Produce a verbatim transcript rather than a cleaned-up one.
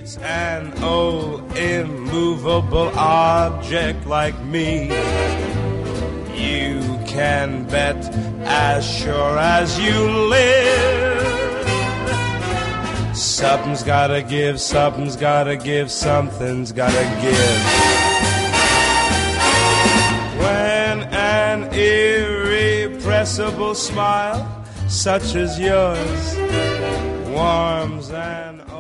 meets an old immovable object like me, you can bet as sure as you live, something's gotta give, something's gotta give, something's gotta give. When an irrepressible smile such as yours warms an